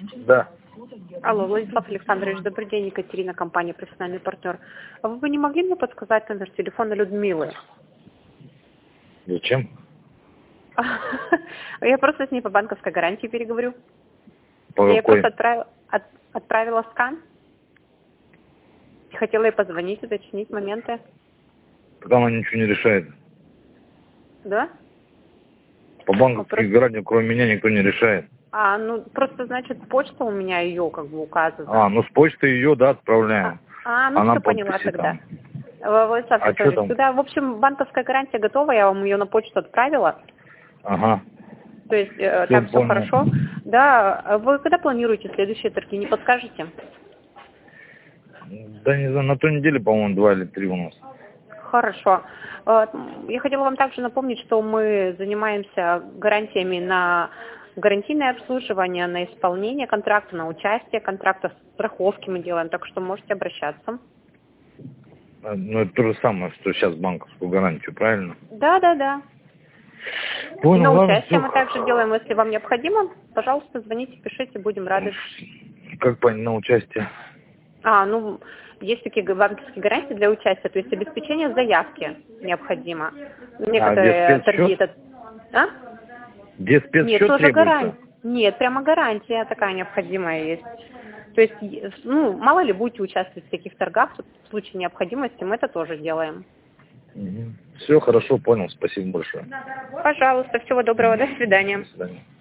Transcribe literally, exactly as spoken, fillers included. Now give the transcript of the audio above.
Да. Алло, Владислав Александрович, добрый день, Екатерина, компания «Профессиональный партнер». А вы бы не могли мне подсказать номер телефона Людмилы? Зачем? Я просто с ней по банковской гарантии переговорю. По Я ей какой? просто отправила, от, отправила скан. Хотела ей позвонить, уточнить моменты. Так она ничего не решает. Да? По банковской Просто... гарантии, кроме меня, никто не решает. А, ну, просто, значит, почта у меня ее как бы указывает. А, ну с почты ее, да, отправляем. А, а ну она все поняла подписи тогда. там. Владислав А Александрович, что там? тогда, в общем, банковская гарантия готова, я вам ее на почту отправила. Ага. То есть э, Все там все понял. хорошо. Да, а вы когда планируете следующие торги, не подскажете? Да не знаю, на той неделе, по-моему, два или три у нас. Хорошо. Э, Я хотела вам также напомнить, что мы занимаемся гарантиями на гарантийное обслуживание, на исполнение контракта, на участие контракта, страховки мы делаем, так что можете обращаться. А, Ну, это то же самое, что сейчас банковскую гарантию, правильно? Да, да, да. Понял, И на ладно, участие всё. мы также делаем, если вам необходимо, пожалуйста, звоните, пишите, будем рады. Как понять, на участие? А, ну, есть такие банковские гарантии для участия, то есть обеспечение заявки необходимо. Некоторые А, торги спецсчет? это... А? Где Нет, спецсчет тоже требуется? гарантия. Нет, прямо гарантия такая необходимая есть. То есть, е- ну, мало ли будете участвовать в таких торгах, в случае необходимости мы это тоже делаем. Угу. Все, хорошо, понял, спасибо большое. Пожалуйста, всего доброго, до свидания. До свидания.